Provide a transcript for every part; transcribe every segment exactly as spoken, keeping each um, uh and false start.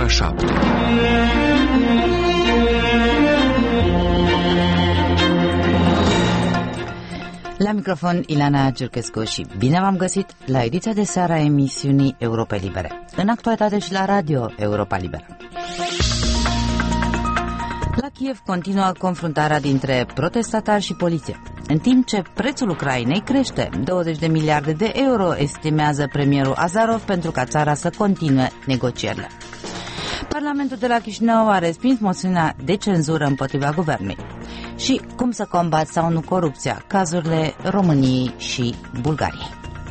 ora șapte. La microfon Ileana Giurchescu și bine v-am găsit la ediția de seară a emisiunii Europa Libere, în actualitate și la radio Europa Liberă. La Kiev continuă confruntarea dintre protestatari și poliție. În timp ce prețul Ucrainei crește, douăzeci de miliarde de euro estimează premierul Azarov pentru ca țara să continue negocierile. Parlamentul de la Chișinău a respins moțiunea de cenzură împotriva guvernului. Și cum să combați sau nu corupția, cazurile României și Bulgariei.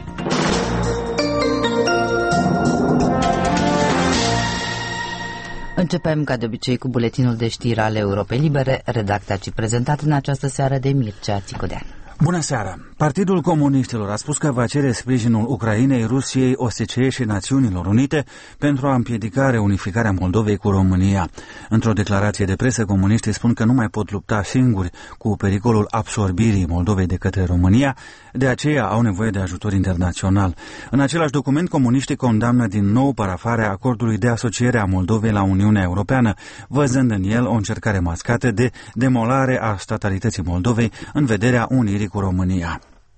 Începem ca de obicei cu buletinul de știri ale Europei Libere, redactat și prezentat în această seară de Mircea Țicodean. Bună seara! Partidul Comuniștilor a spus că va cere sprijinul Ucrainei, Rusiei, O S C E și Națiunilor Unite pentru a împiedica reunificarea Moldovei cu România. Într-o declarație de presă, comuniștii spun că nu mai pot lupta singuri cu pericolul absorbirii Moldovei de către România, de aceea au nevoie de ajutor internațional. În același document, comuniștii condamnă din nou parafarea acordului de asociere a Moldovei la Uniunea Europeană, văzând în el o încercare mascată de demolare a statalității Moldovei în vederea unirii cu România.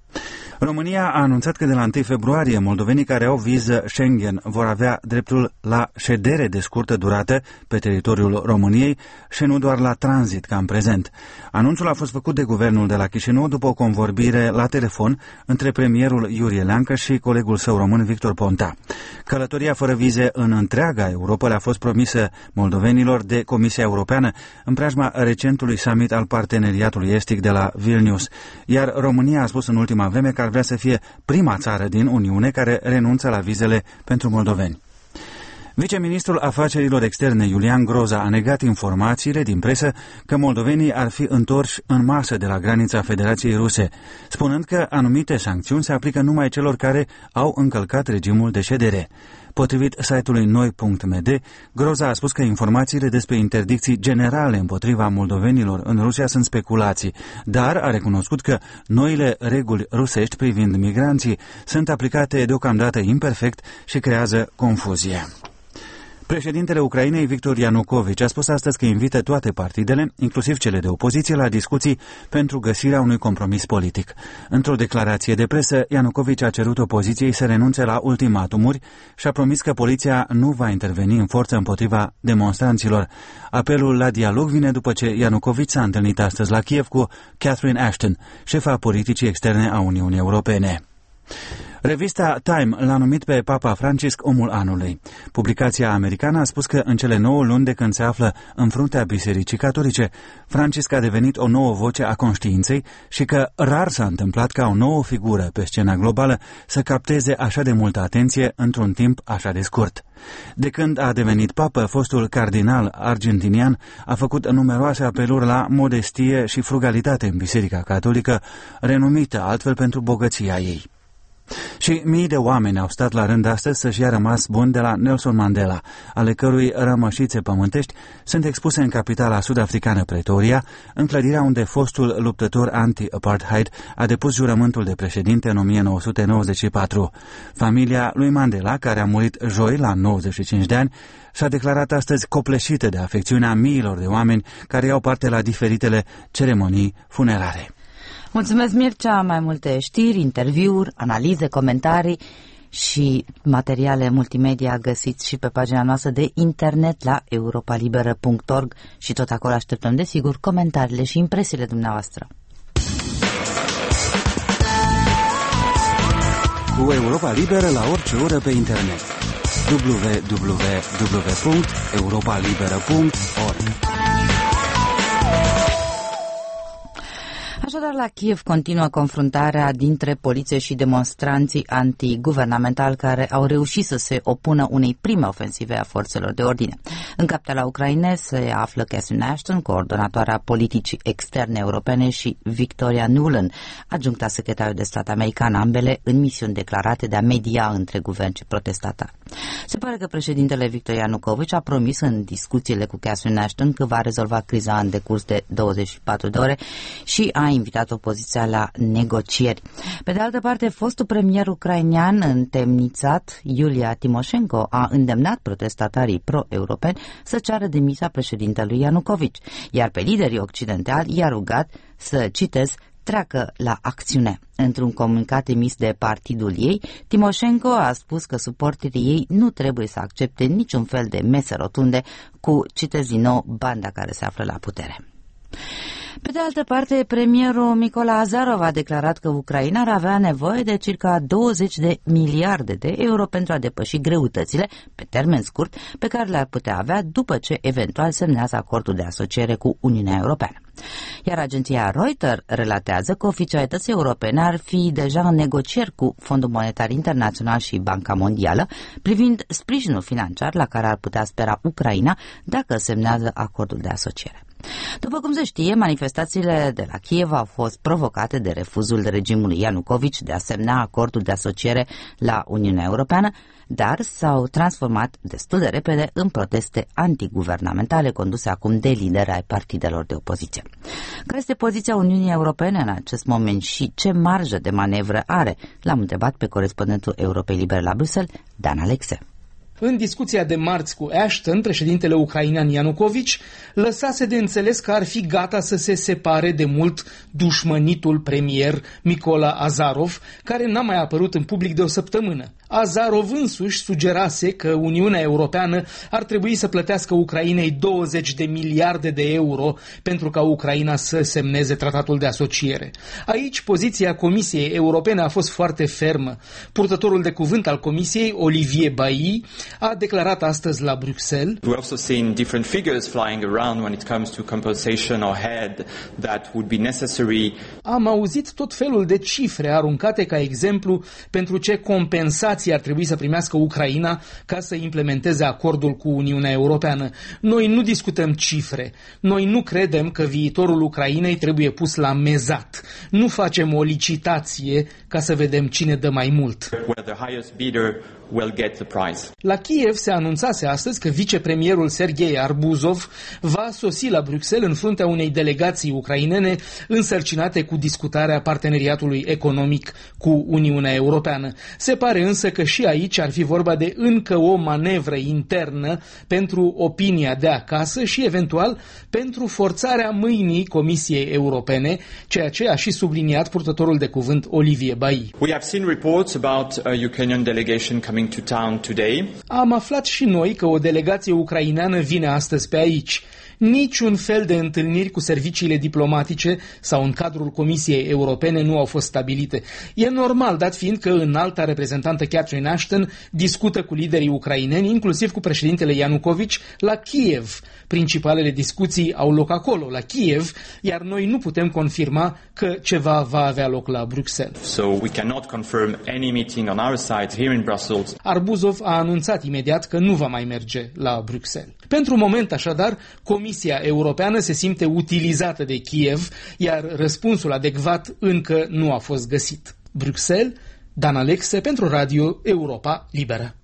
România a anunțat că de la întâi februarie moldovenii care au viză Schengen vor avea dreptul la ședere de scurtă durată pe teritoriul României și nu doar la tranzit ca în prezent. Anunțul a fost făcut de guvernul de la Chișinău după o convorbire la telefon între premierul Iurie Leancă și colegul său român Victor Ponta. Călătoria fără vize în întreaga Europa le-a fost promisă moldovenilor de Comisia Europeană în preajma recentului summit al Parteneriatului Estic de la Vilnius, iar România a spus în ultima vreme că ar vrea să fie prima țară din Uniune care renunță la vizele pentru moldoveni. Viceministrul Afacerilor Externe Iulian Groza a negat informațiile din presă că moldovenii ar fi întorși în masă de la granița Federației Ruse, spunând că anumite sancțiuni se aplică numai celor care au încălcat regimul de ședere. Potrivit site-ului noi punct m d, Groza a spus că informațiile despre interdicții generale împotriva moldovenilor în Rusia sunt speculații, dar a recunoscut că noile reguli rusești privind migranții sunt aplicate deocamdată imperfect și creează confuzie. Președintele Ucrainei, Victor Ianukovici, a spus astăzi că invită toate partidele, inclusiv cele de opoziție, la discuții pentru găsirea unui compromis politic. Într-o declarație de presă, Ianukovici a cerut opoziției să renunțe la ultimatumuri și a promis că poliția nu va interveni în forță împotriva demonstranților. Apelul la dialog vine după ce Ianukovici s-a întâlnit astăzi la Kiev cu Catherine Ashton, șefa politicii externe a Uniunii Europene. Revista Time l-a numit pe Papa Francisc omul anului. Publicația americană a spus că în cele nouă luni de când se află în fruntea Bisericii Catolice, Francisc a devenit o nouă voce a conștiinței și că rar s-a întâmplat ca o nouă figură pe scena globală să capteze așa de multă atenție într-un timp așa de scurt. De când a devenit papă, fostul cardinal argentinian a făcut numeroase apeluri la modestie și frugalitate în Biserica Catolică, renumită altfel pentru bogăția ei. Și mii de oameni au stat la rând astăzi să-și ia rămas bun de la Nelson Mandela, ale cărui rămășițe pământești sunt expuse în capitala sud-africană Pretoria, în clădirea unde fostul luptător anti-apartheid a depus jurământul de președinte în o mie nouă sute nouăzeci și patru. Familia lui Mandela, care a murit joi la nouăzeci și cinci de ani, și-a declarat astăzi copleșită de afecțiunea miilor de oameni care iau parte la diferitele ceremonii funerare. Mulțumesc, Mircea. Mai multe știri, interviuri, analize, comentarii și materiale multimedia găsiți și pe pagina noastră de internet la europa liberă punct org și tot acolo așteptăm, desigur, comentariile și impresiile dumneavoastră. Cu Europa Liberă la orice oră pe internet. w w w punct europa liberă punct org. Așadar, la Kiev continuă confruntarea dintre poliție și demonstranții antiguvernamentali care au reușit să se opună unei prime ofensive a forțelor de ordine. În capitala Ucrainei se află Catherine Ashton, coordonatoarea politicii externe europene, și Victoria Nuland, adjuncta secretarul de stat american, ambele în misiuni declarate de a media între guvern și protestatar. Se pare că președintele Victor Ianukovici a promis în discuțiile cu Catherine Ashton că va rezolva criza în decurs de douăzeci și patru de ore și a invitat opoziția la negocieri. Pe de altă parte, fostul premier ucrainean întemnițat, Iulia Timoșenko, a îndemnat protestatarii pro-europeni să ceară demisia președintelui Ianukovici, iar pe liderii occidentali i-a rugat să, citez, treacă la acțiune. Într-un comunicat emis de partidul ei, Timoșenko a spus că suporterii ei nu trebuie să accepte niciun fel de mese rotunde cu, citez din nou, banda care se află la putere. Pe de altă parte, premierul Mykola Azarov a declarat că Ucraina ar avea nevoie de circa douăzeci de miliarde de euro pentru a depăși greutățile, pe termen scurt, pe care le-ar putea avea după ce eventual semnează acordul de asociere cu Uniunea Europeană. Iar agenția Reuters relatează că oficialitățile europene ar fi deja în negocieri cu Fondul Monetar Internațional și Banca Mondială privind sprijinul financiar la care ar putea spera Ucraina dacă semnează acordul de asociere. După cum se știe, manifestațiile de la Kiev au fost provocate de refuzul regimului Ianukovici de a semna acordul de asociere la Uniunea Europeană, dar s-au transformat destul de repede în proteste antiguvernamentale conduse acum de lideri ai partidelor de opoziție. Care este poziția Uniunii Europene în acest moment și ce marjă de manevră are? L-am întrebat pe corespondentul Europei Libere la Bruxelles, Dan Alexe. În discuția de marți cu Ashton, președintele ucrainean Ianukovici lăsase de înțeles că ar fi gata să se separe de mult dușmănitul premier Mykola Azarov, care n-a mai apărut în public de o săptămână. Azarov însuși sugerase că Uniunea Europeană ar trebui să plătească Ucrainei douăzeci de miliarde de euro pentru ca Ucraina să semneze tratatul de asociere. Aici poziția Comisiei Europene a fost foarte fermă. Purtătorul de cuvânt al Comisiei, Olivier Bailly, a declarat astăzi la Bruxelles: We've also seen different figures flying around when it comes to compensation or aid that would be necessary. Am auzit tot felul de cifre aruncate ca exemplu pentru ce compensații ar trebui să primească Ucraina ca să implementeze acordul cu Uniunea Europeană. Noi nu discutăm cifre. Noi nu credem că viitorul Ucrainei trebuie pus la mezat. Nu facem o licitație ca să vedem cine dă mai mult. Where the highest bidder will get the prize. La Kiev se anunțase astăzi că vicepremierul Serghei Arbuzov va sosi la Bruxelles în fruntea unei delegații ucrainene însărcinate cu discutarea parteneriatului economic cu Uniunea Europeană. Se pare însă că și aici ar fi vorba de încă o manevră internă pentru opinia de acasă și eventual pentru forțarea mâinii Comisiei Europene, ceea ce a și subliniat purtătorul de cuvânt Olivier Bailly. We have seen reports about a Ukrainian delegation coming to town today. Am aflat și noi că o delegație ucraineană vine astăzi pe aici. Niciun fel de întâlniri cu serviciile diplomatice sau în cadrul Comisiei Europene nu au fost stabilite. E normal, dat fiind că înalta reprezentantă Catherine Ashton discută cu liderii ucraineni, inclusiv cu președintele Ianukovici, la Kiev. Principalele discuții au loc acolo, la Kiev, iar noi nu putem confirma că ceva va avea loc la Bruxelles. So we cannot confirm any meeting on our side here in Brussels. Arbuzov a anunțat imediat că nu va mai merge la Bruxelles. Pentru moment, așadar, Comisia Europeană se simte utilizată de Kiev, iar răspunsul adecvat încă nu a fost găsit. Bruxelles, Dan Alexe pentru Radio Europa Liberă.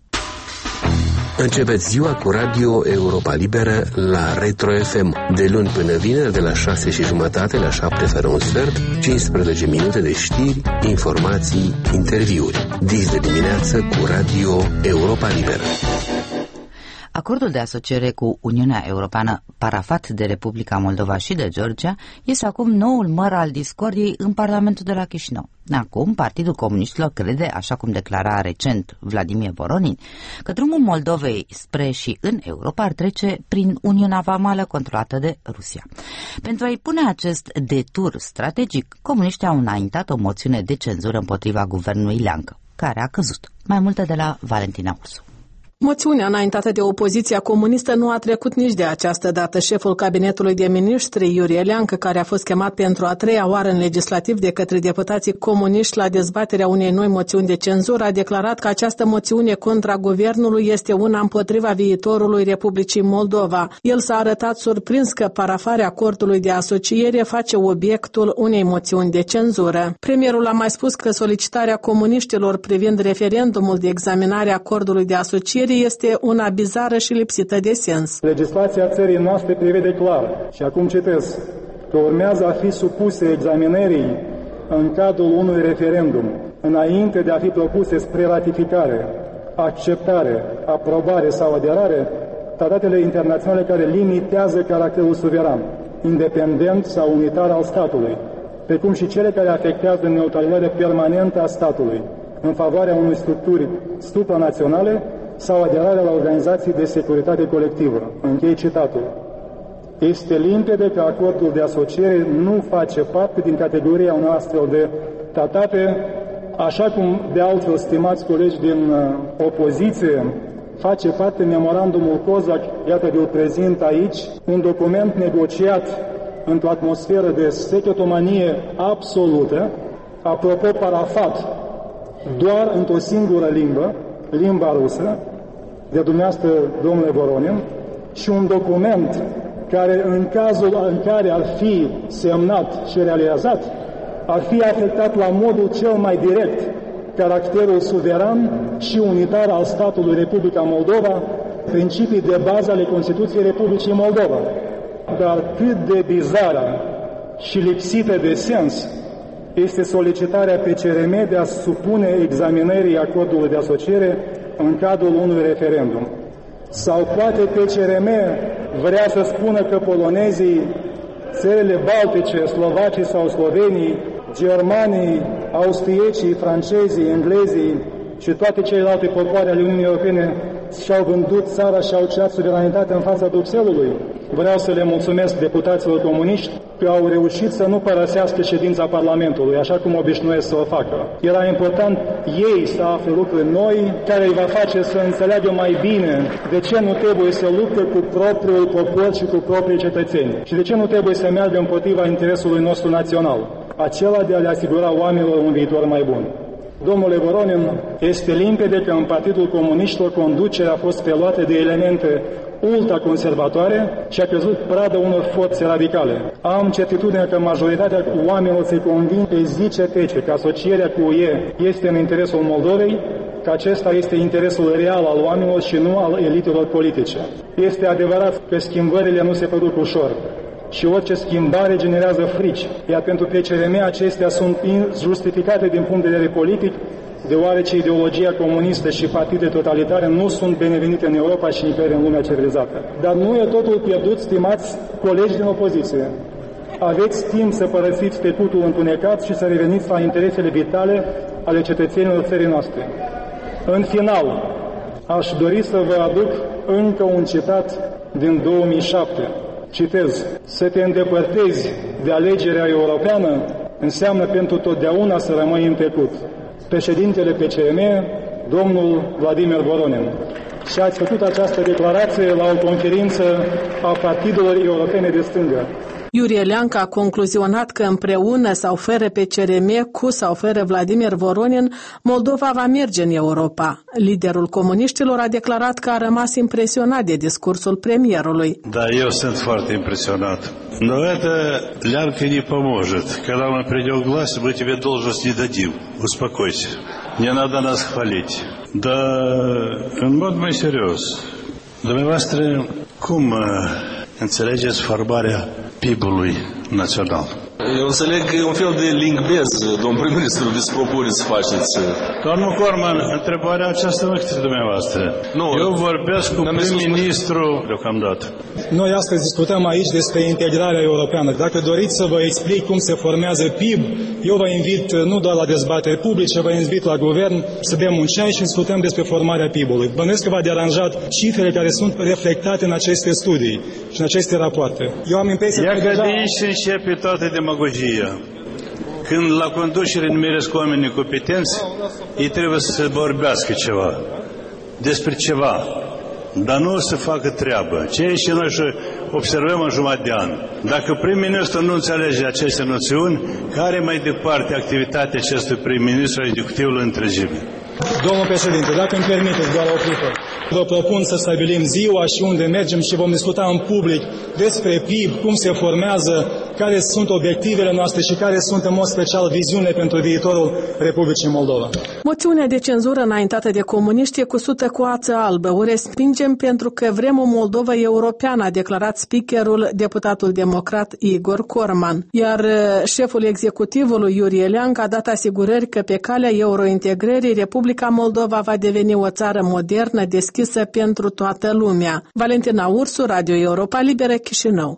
Începeți ziua cu Radio Europa Liberă la Retro F M. De luni până vineri, de la șase și jumătate la șapte fără un sfert, cincisprezece minute de știri, informații, interviuri. Dis de dimineață cu Radio Europa Liberă. Acordul de asociere cu Uniunea Europeană, parafat de Republica Moldova și de Georgia, este acum noul măr al discordiei în Parlamentul de la Chișinău. Acum, Partidul Comuniștilor crede, așa cum declara recent Vladimir Voronin, că drumul Moldovei spre și în Europa ar trece prin Uniunea Vamală controlată de Rusia. Pentru a-i pune acest detur strategic, comuniștii au înaintat o moțiune de cenzură împotriva guvernului Leancă, care a căzut. Mai multe de la Valentina Ursu. Moțiunea înaintată de opoziția comunistă nu a trecut nici de această dată. Șeful cabinetului de miniștri, Iurie Leancă, care a fost chemat pentru a treia oară în legislativ de către deputații comuniști la dezbaterea unei noi moțiuni de cenzură, a declarat că această moțiune contra guvernului este una împotriva viitorului Republicii Moldova. El s-a arătat surprins că parafarea acordului de asociere face obiectul unei moțiuni de cenzură. Premierul a mai spus că solicitarea comuniștilor privind referendumul de examinare a acordului de asociere este una bizară și lipsită de sens. Legislația țării noastre prevede clar, și acum citesc, că urmează a fi supuse examinării în cadrul unui referendum, înainte de a fi propuse spre ratificare, acceptare, aprobare sau aderare, tratatele internaționale care limitează caracterul suveran, independent sau unitar al statului, precum și cele care afectează neutralitatea permanentă a statului, în favoarea unei structuri supranaționale sau aderarea la organizații de securitate colectivă. Închei citatul. Este limpede că acordul de asociere nu face parte din categoria unor astfel de tratate, așa cum de altfel, stimați colegi din uh, opoziție, face parte memorandumul COSAC, iată de-l prezint aici, un document negociat într-o atmosferă de secretomanie absolută, apropo parafat doar într-o singură limbă, limba rusă, de dumneavoastră, domnule Voronin, și un document care, în cazul în care ar fi semnat și realizat, ar fi afectat la modul cel mai direct caracterul suveran și unitar al statului Republica Moldova, principii de bază ale Constituției Republicii Moldova. Dar cât de bizară și lipsită de sens este solicitarea P C R M de a supune examinării acordului de asociere în cadrul unui referendum. Sau poate P C R M vrea să spună că polonezii, țările baltice, slovacii sau slovenii, germanii, austriecii, francezii, englezii și toate celelalte popoare ale Uniunii Europene și-au vândut țara și au ceat suveranitatea în fața Bruxellesului. Vreau să le mulțumesc deputaților comuniști că au reușit să nu părăsească ședința Parlamentului, așa cum obișnuiesc să o facă. Era important ei să afle lucruri noi, care îi va face să înțeleagă mai bine de ce nu trebuie să lupte cu propriul popor și cu proprii cetățeni și de ce nu trebuie să meargă împotriva interesului nostru național, acela de a le asigura oamenilor un viitor mai bun. Domnule Voronin, este limpede că în Partidul Comuniștilor conducerea a fost preluată de elemente ultraconservatoare și a căzut pradă unor forțe radicale. Am certitudinea că majoritatea oamenilor se convin pe zi ce trece că asocierea cu U E este în interesul Moldovei, că acesta este interesul real al oamenilor și nu al elitelor politice. Este adevărat că schimbările nu se produc ușor și orice schimbare generează frici, iar pentru P C R M acestea sunt justificate din punct de vedere politic, deoarece ideologia comunistă și partide totalitare nu sunt binevenite în Europa și nicăieri în lumea civilizată. Dar nu e totul pierdut, stimați colegi din opoziție. Aveți timp să părăsiți trecutul întunecat și să reveniți la interesele vitale ale cetățenilor țării noastre. În final, aș dori să vă aduc încă un citat din două mii șapte. Citez: să te îndepărtezi de alegerea europeană înseamnă pentru totdeauna să rămâi în trecut. Președintele P C R M, domnul Vladimir Voronin. Și ați făcut această declarație la o conferință a partidelor europene de stângă. Iurie Leancă a concluzionat că împreună sau fără P C R M, cu sau fără Vladimir Voronin, Moldova va merge în Europa. Liderul comuniștilor a declarat că a rămas impresionat de discursul premierului. Da, eu sunt foarte impresionat. Но это Лянка не поможет. Когда мы придем к власти, мы тебе должность не дадим. Успокойся. Не надо нас хвалить. Да, în mod mai serios, dumneavoastră, cum înțelegeți formarea P I B-ului național? Eu înțeleg că e un fel de linkbez, domnul prim-ministru, vi se propune să faceți. Domnul Corman, întrebarea aceasta nu către dumneavoastră. Nu, eu vorbesc cu prim-ministru deocamdată. Noi astăzi discutăm aici despre integrarea europeană. Dacă doriți să vă explic cum se formează P I B, eu vă invit nu doar la dezbateri publice, vă invit la guvern să bem un ceai și discutăm despre formarea P I B-ului. Bănuiesc că v-a deranjat cifrele care sunt reflectate în aceste studii și în aceste rapoarte. Eu am impresia că deja... de aici începe toată demagogia. Când la conducere numeresc oameni competenți, ei trebuie să vorbească ceva. despre ceva, dar nu o să facă treabă. Ceea ce noi observăm în jumătate de an. Dacă prim-ministru nu înțelege aceste noțiuni, care mai departe activitatea acestui prim-ministru executivul în întregime? Domnul președinte, dacă îmi permiteți doar o clipă, vă propun să stabilim ziua și unde mergem și vom discuta în public despre P I B, cum se formează, care sunt obiectivele noastre și care sunt în mod special viziunile pentru viitorul Republicii Moldova. Moțiunea de cenzură înaintată de comuniști e cusută cu ață albă. O respingem pentru că vrem o Moldova europeană, a declarat speakerul, deputatul democrat Igor Corman. Iar șeful executivului Iuri Eleancă a dat asigurări că pe calea eurointegrării Republica Moldova va deveni o țară modernă, deschisă pentru toată lumea. Valentina Ursu, Radio Europa Liberă, Chișinău.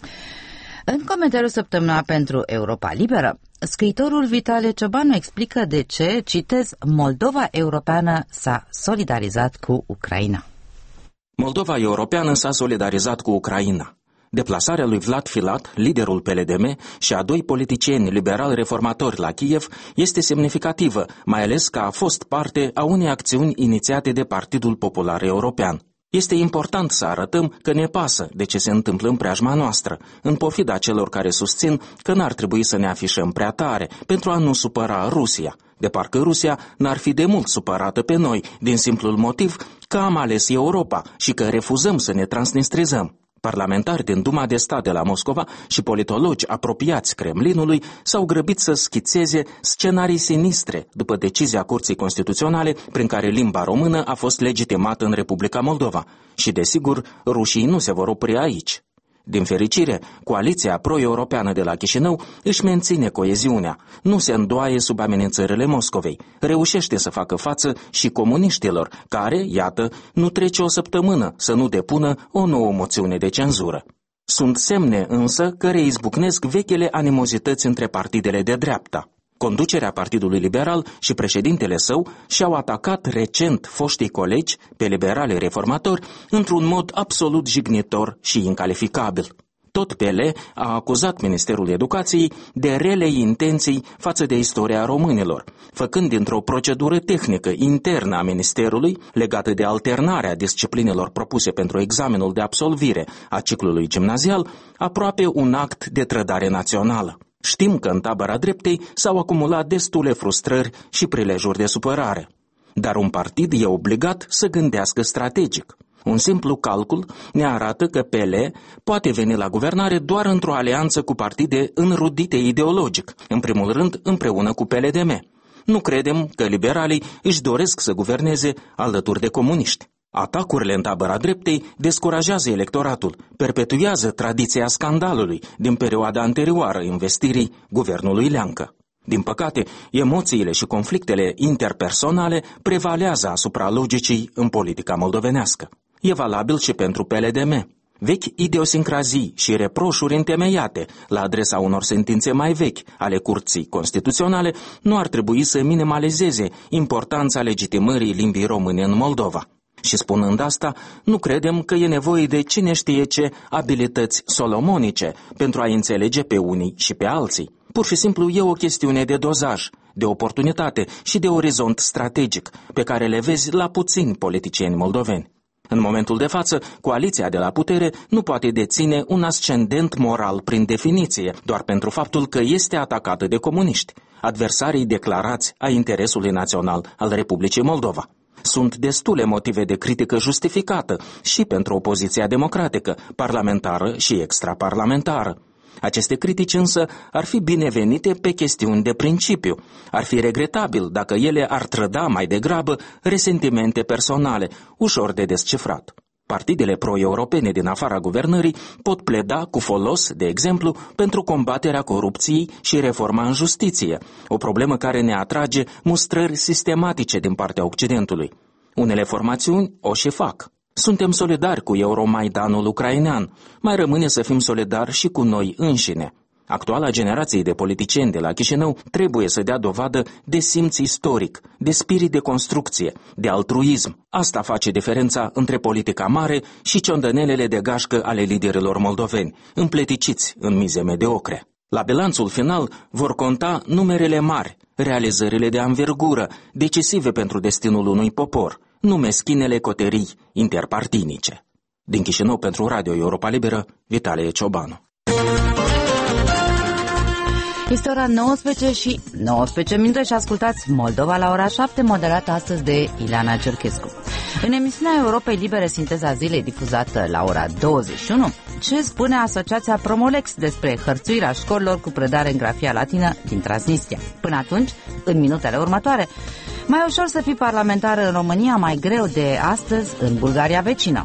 În comentariul săptămânal pentru Europa Liberă, scriitorul Vitale Ciobanu explică de ce, citez, Moldova europeană s-a solidarizat cu Ucraina. Moldova europeană s-a solidarizat cu Ucraina. Deplasarea lui Vlad Filat, liderul P L D M, și a doi politicieni liberali reformatori la Kiev este semnificativă, mai ales că a fost parte a unei acțiuni inițiate de Partidul Popular European. Este important să arătăm că ne pasă de ce se întâmplă în preajma noastră, în pofida celor care susțin că n-ar trebui să ne afișăm prea tare pentru a nu supăra Rusia, de parcă Rusia n-ar fi de mult supărată pe noi, din simplul motiv că am ales Europa și că refuzăm să ne transnistrizăm. Parlamentari din Duma de Stat de la Moscova și politologi apropiați Kremlinului s-au grăbit să schițeze scenarii sinistre după decizia Curții Constituționale prin care limba română a fost legitimată în Republica Moldova. Și desigur, rușii nu se vor opri aici. Din fericire, coaliția pro-europeană de la Chișinău își menține coeziunea, nu se îndoaie sub amenințările Moscovei, reușește să facă față și comuniștilor, care, iată, nu trece o săptămână să nu depună o nouă moțiune de cenzură. Sunt semne însă că reizbucnesc vechile animozități între partidele de dreapta. Conducerea Partidului Liberal și președintele său și-au atacat recent foștii colegi pe liberali reformatori într-un mod absolut jignitor și incalificabil. Tot P L a acuzat Ministerul Educației de rele intenții față de istoria românilor, făcând dintr-o procedură tehnică internă a Ministerului, legată de alternarea disciplinelor propuse pentru examenul de absolvire a ciclului gimnazial, aproape un act de trădare națională. Știm că în tabăra dreptei s-au acumulat destule frustrări și prilejuri de supărare. Dar un partid e obligat să gândească strategic. Un simplu calcul ne arată că P L poate veni la guvernare doar într-o alianță cu partide înrudite ideologic, în primul rând împreună cu P L D M. Nu credem că liberalii își doresc să guverneze alături de comuniști. Atacurile în tabăra dreptei descurajează electoratul, perpetuează tradiția scandalului din perioada anterioară investirii guvernului Leancă. Din păcate, emoțiile și conflictele interpersonale prevalează asupra logicii în politica moldovenească. E valabil și pentru P L D M. Vechi idiosincrazii și reproșuri întemeiate la adresa unor sentințe mai vechi ale Curții Constituționale nu ar trebui să minimalizeze importanța legitimării limbii române în Moldova. Și spunând asta, nu credem că e nevoie de cine știe ce abilități solomonice pentru a înțelege pe unii și pe alții. Pur și simplu e o chestiune de dozaj, de oportunitate și de orizont strategic, pe care le vezi la puțini politicieni moldoveni. În momentul de față, coaliția de la putere nu poate deține un ascendent moral prin definiție, doar pentru faptul că este atacată de comuniști, adversarii declarați a interesului național al Republicii Moldova. Sunt destule motive de critică justificată și pentru opoziția democratică, parlamentară și extraparlamentară. Aceste critici însă ar fi binevenite pe chestiuni de principiu. Ar fi regretabil dacă ele ar trăda mai degrabă resentimente personale, ușor de descifrat. Partidele pro-europene din afara guvernării pot pleda cu folos, de exemplu, pentru combaterea corupției și reforma în justiție, o problemă care ne atrage mustrări sistematice din partea Occidentului. Unele formațiuni o și fac. Suntem solidari cu Euromaidanul ucrainean, mai rămâne să fim solidari și cu noi înșine. Actuala generație de politicieni de la Chișinău trebuie să dea dovadă de simț istoric, de spirit de construcție, de altruism. Asta face diferența între politica mare și ciondănelele de gașcă ale liderilor moldoveni, împleticiți în mize mediocre. La bilanțul final vor conta numerele mari, realizările de anvergură, decisive pentru destinul unui popor, nu meschinele coterii interpartinice. Din Chișinău pentru Radio Europa Liberă, Vitalie Ciobanu. Este ora nouăsprezece și nouăsprezece minute și ascultați Moldova la ora șapte, moderată astăzi de Ileana Cerchescu. În emisiunea Europei Libere, Sinteza Zilei, difuzată la ora douăzeci și unu, ce spune Asociația Promolex despre hărțuirea școlilor cu predare în grafia latină din Transnistria. Până atunci, în minutele următoare, mai ușor să fii parlamentar în România, mai greu de astăzi în Bulgaria vecină.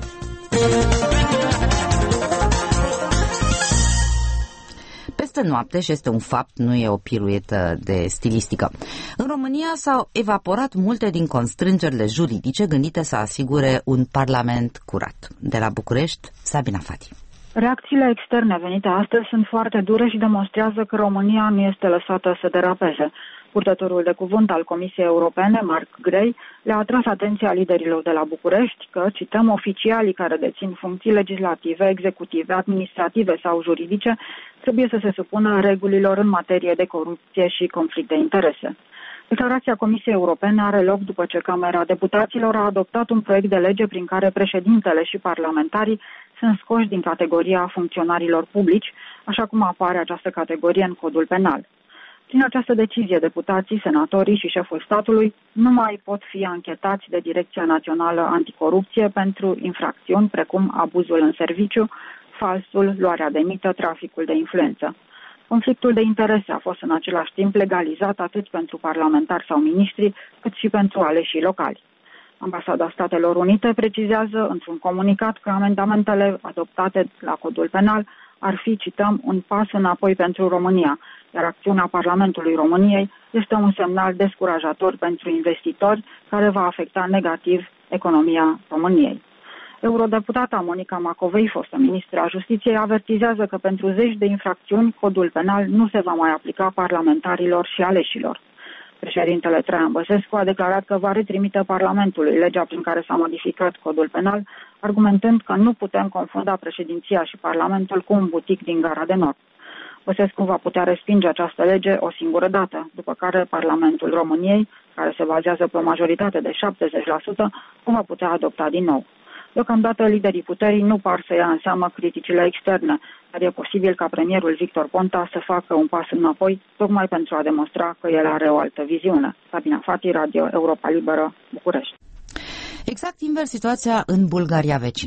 Peste noapte, și este un fapt, nu e o piruetă de stilistică. În România s-au evaporat multe din constrângerile juridice gândite să asigure un parlament curat. De la București, Sabina Fati. Reacțiile externe venite astăzi sunt foarte dure și demonstrează că România nu este lăsată să derapeze. Purtătorul de cuvânt al Comisiei Europene, Mark Gray, le-a atras atenția liderilor de la București că, cităm, oficialii care dețin funcții legislative, executive, administrative sau juridice trebuie să se supună regulilor în materie de corupție și conflict de interese. Declarația Comisiei Europene are loc după ce Camera Deputaților a adoptat un proiect de lege prin care președintele și parlamentarii sunt scoși din categoria funcționarilor publici, așa cum apare această categorie în Codul Penal. Prin această decizie, deputații, senatorii și șeful statului nu mai pot fi anchetați de Direcția Națională Anticorupție pentru infracțiuni precum abuzul în serviciu, falsul, luarea de mită, traficul de influență. Conflictul de interese a fost în același timp legalizat atât pentru parlamentari sau miniștri, cât și pentru aleșii locali. Ambasada Statelor Unite precizează într-un comunicat că amendamentele adoptate la Codul Penal ar fi, cităm, un pas înapoi pentru România, iar acțiunea Parlamentului României este un semnal descurajator pentru investitori care va afecta negativ economia României. Eurodeputata Monica Macovei, fostă ministră a Justiției, avertizează că pentru zeci de infracțiuni Codul Penal nu se va mai aplica parlamentarilor și aleșilor. Președintele Traian Băsescu a declarat că va retrimite Parlamentului legea prin care s-a modificat Codul Penal, argumentând că nu putem confunda președinția și Parlamentul cu un butic din Gara de Nord. Băsescu va putea respinge această lege o singură dată, după care Parlamentul României, care se bazează pe o majoritate de șaptezeci la sută, o va putea adopta din nou. Deocamdată, liderii puterii nu par să ia în seamă criticile externe, dar e posibil ca premierul Victor Ponta să facă un pas înapoi, tocmai pentru a demonstra că el are o altă viziune. Sabina Fati, Radio Europa Liberă, București. Exact invers situația în Bulgaria vecină.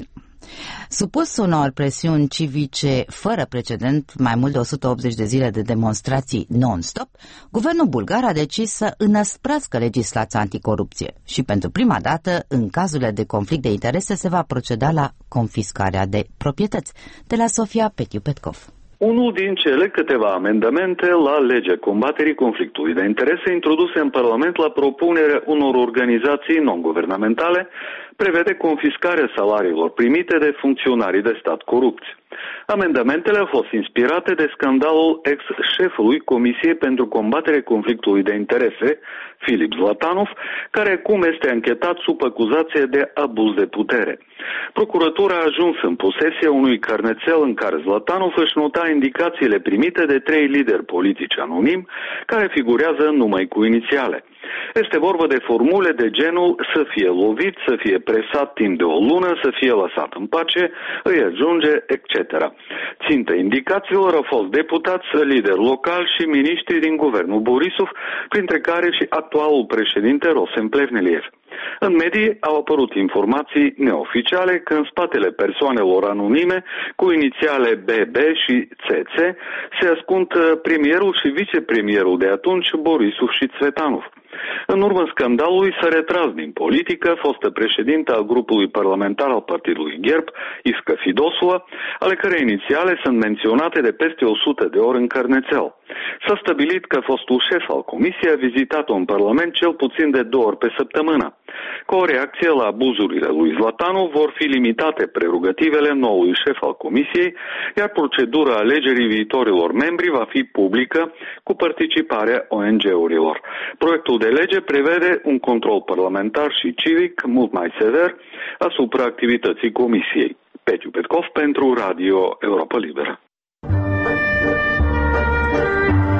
Supus unor presiuni civice fără precedent, mai mult de o sută optzeci de zile de demonstrații non-stop, guvernul bulgar a decis să înăsprească legislația anticorupție și pentru prima dată, în cazurile de conflict de interese, se va proceda la confiscarea de proprietăți. De la Sofia Petiu Petkov. Unul din cele câteva amendamente la legea combaterii conflictului de interese introduse în Parlament la propunerea unor organizații non-guvernamentale prevede confiscarea salariilor primite de funcționarii de stat corupți. Amendamentele au fost inspirate de scandalul ex-șefului Comisiei pentru combaterea conflictului de interese, Filip Zlatanov, care acum este anchetat sub acuzație de abuz de putere. Procuratura a ajuns în posesia unui carnețel în care Zlatanov își nota indicațiile primite de trei lideri politici anonimi, care figurează numai cu inițiale. Este vorba de formule de genul să fie lovit, să fie presat timp de o lună, să fie lăsat în pace, îi ajunge, et cetera. Țintă indicațiilor au fost deputați, lideri locali și miniștri din guvernul Borisov, printre care și actualul președinte Rosem Plevneliev. În medii au apărut informații neoficiale că în spatele persoanelor anonime cu inițiale B B și C C se ascund premierul și vicepremierul de atunci Borisov și Tsvetanov. În urma scandalului s-a retras din politică fostă președintă al grupului parlamentar al partidului Gerb, Isca Fidosova, ale cărei inițiale sunt menționate de peste o sută de ori în carnețel. S-a stabilit că fostul șef al comisiei a vizitat-o în Parlament cel puțin de două ori pe săptămână. Ca o reacție la abuzurile lui Zlatanov vor fi limitate prerogativele noului șef al comisiei, iar procedura alegerii viitorilor membri va fi publică cu participarea O N G-urilor. Proiectul de lege prevede un control parlamentar și civic mult mai sever asupra activității comisiei. Petiu Petkov pentru Radio Europa Liberă.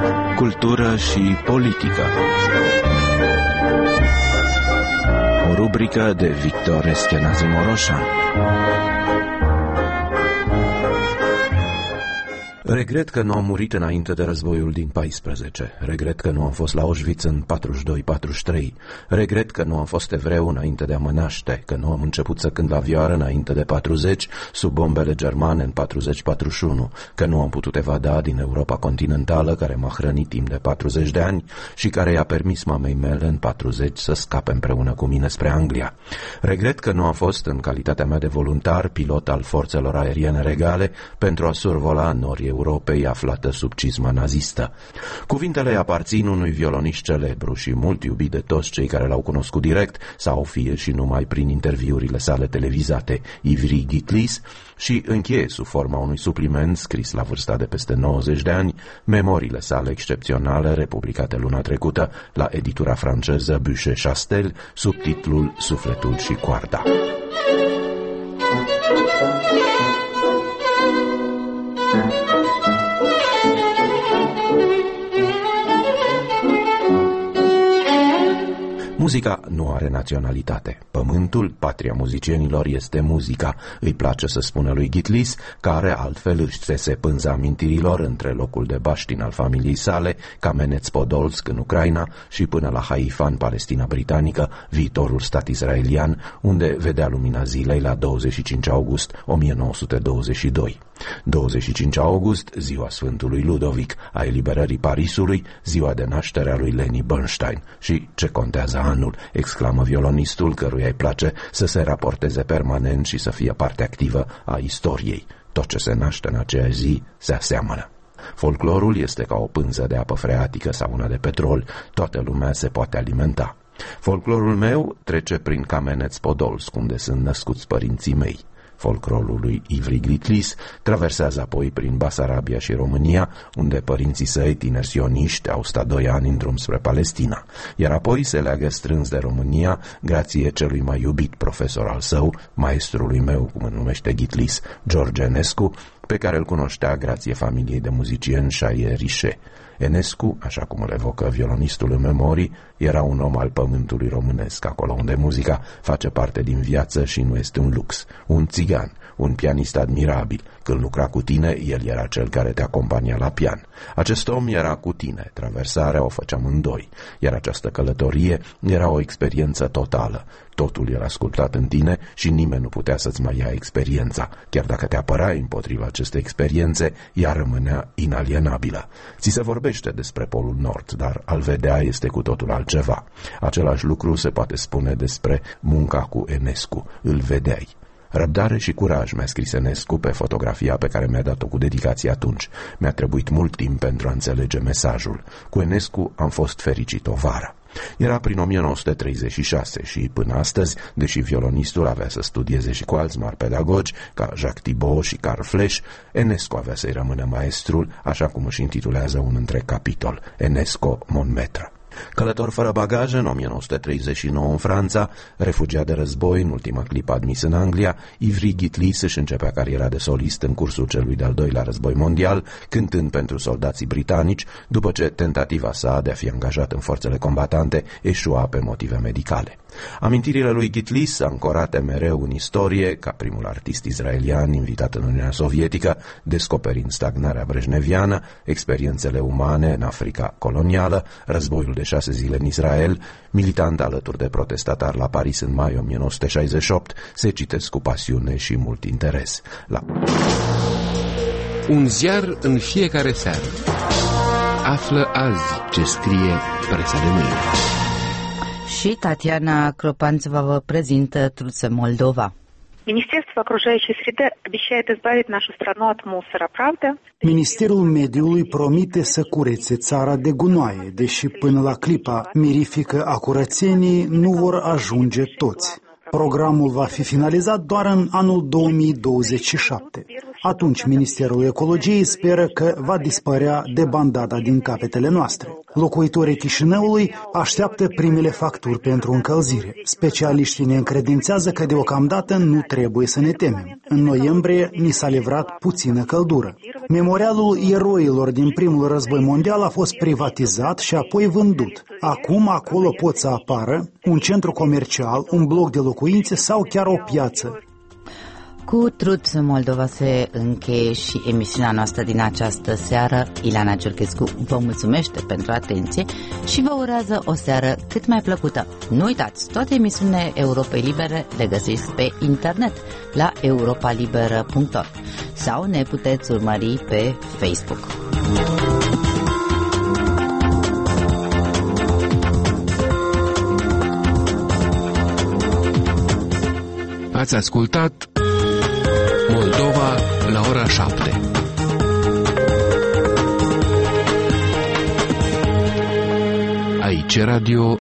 Cultură și politică. O rubrică rubrică de Victor Eschenazi Moroșan. Regret că nu am murit înainte de războiul din paisprezece. Regret că nu am fost la Auschwitz în patruzeci și doi patruzeci și trei. Regret că nu am fost evreu înainte de a mă naște, că nu am început să cânt la vioară înainte de patruzeci, sub bombele germane în patruzeci patruzeci și unu, că nu am putut evada din Europa continentală, care m-a hrănit timp de patruzeci de ani și care i-a permis mamei mele în patruzeci să scape împreună cu mine spre Anglia. Regret că nu am fost, în calitatea mea de voluntar, pilot al forțelor aeriene regale, pentru a survola norii Europei aflată sub cizma nazistă. Cuvintele aparțin unui violonist celebru și mult iubit de toți cei care l-au cunoscut direct sau fie și numai prin interviurile sale televizate, Ivry Gitlis, și încheie sub forma unui supliment scris la vârsta de peste nouăzeci de ani memoriile sale excepționale republicate luna trecută la editura franceză Buchet-Chastel sub titlul Sufletul și coarda. Muzica nu are naționalitate. Pământul, patria muzicienilor, este muzica, îi place să spună lui Gitlis, care altfel își țese pânza amintirilor între locul de baștin al familiei sale, Kamenets-Podolsk în Ucraina și până la Haifa în Palestina britanică, viitorul stat israelian, unde vedea lumina zilei la douăzeci și cinci august o mie nouă sute douăzeci și doi. douăzeci și cinci august, ziua Sfântului Ludovic, a eliberării Parisului, ziua de naștere a lui Leni Bernstein. Și ce contează anul, exclamă violonistul, căruia îi place să se raporteze permanent și să fie parte activă a istoriei. Tot ce se naște în aceeași zi se aseamănă. Folclorul este ca o pânză de apă freatică sau una de petrol, toată lumea se poate alimenta. Folclorul meu trece prin Kamenets-Podolsk, unde sunt născuți părinții mei. Folclorul lui Ivry Gitlis traversează apoi prin Basarabia și România, unde părinții săi, tineri sioniști, au stat doi ani în drum spre Palestina, iar apoi se leagă strâns de România, grație celui mai iubit profesor al său, maestrului meu, cum îl numește Gitlis, George Enescu, pe care îl cunoștea grație familiei de muzicieni Chaie Riche. Enescu, așa cum îl evocă violonistul în memorii, era un om al pământului românesc, acolo unde muzica face parte din viață și nu este un lux. Un țigan, un pianist admirabil. Când lucra cu tine, el era cel care te acompania la pian. Acest om era cu tine, traversarea o făceam în doi, iar această călătorie era o experiență totală. Totul era sculptat în tine și nimeni nu putea să-ți mai ia experiența. Chiar dacă te apărai împotriva acestei experiențe, ea rămânea inalienabilă. Ți se vorbește despre Polul Nord, dar a-l vedea este cu totul altceva. Același lucru se poate spune despre munca cu Enescu. Îl vedeai. Răbdare și curaj, mi-a scris Enescu pe fotografia pe care mi-a dat-o cu dedicație atunci. Mi-a trebuit mult timp pentru a înțelege mesajul. Cu Enescu am fost fericit o vară. Era prin o mie nouă sute treizeci și șase și până astăzi, deși violonistul avea să studieze și cu alți mari pedagogi, ca Jacques Thibault și Carl Flesch, Enescu avea să-i rămână maestrul, așa cum își intitulează un întreg capitol, Enesco mon maître. Călător fără bagaje, în o mie nouă sute treizeci și nouă în Franța, refugiat de război, în ultima clipă admis în Anglia, Ivry Gitlis își începea cariera de solist în cursul celui de-al doilea război mondial, cântând pentru soldații britanici, după ce tentativa sa de a fi angajat în forțele combatante eșua pe motive medicale. Amintirile lui Gitlis, ancorate mereu în istorie, ca primul artist izraelian invitat în Uniunea Sovietică, descoperind stagnarea brejneviană, experiențele umane în Africa colonială, războiul de șase zile în Israel, militant alături de protestatar la Paris în mai o mie nouă sute șaizeci și opt, se citesc cu pasiune și mult interes. La... Un ziar în fiecare seară. Află azi ce scrie presa de mâine. Și Tatiana Cropanțeva vă prezintă Truță Moldova. Ministerul окружающей среды обещает избавить нашу страну от мусора, правда? Ministerul Mediului promite să curețe țara de gunoaie, deși până la clipa mirifică a curățenii nu vor ajunge toți. Programul va fi finalizat doar în anul două mii douăzeci și șapte. Atunci Ministerul Ecologiei speră că va dispărea debandada din capetele noastre. Locuitorii Chișinăului așteaptă primele facturi pentru încălzire. Specialiștii ne încredințează că deocamdată nu trebuie să ne temem. În noiembrie ni s-a livrat puțină căldură. Memorialul eroilor din primul război mondial a fost privatizat și apoi vândut. Acum acolo pot să apară un centru comercial, un bloc de locuințe sau chiar o piață. Cu Truth Moldova se încheie și emisiunea noastră din această seară. Ileana Ciorchescu vă mulțumește pentru atenție și vă urează o seară cât mai plăcută. Nu uitați, toate emisiunile Europei Libere le găsiți pe internet la europa liberă punct org sau ne puteți urmări pe Facebook. Ați ascultat Moldova la ora șapte. Aici Radio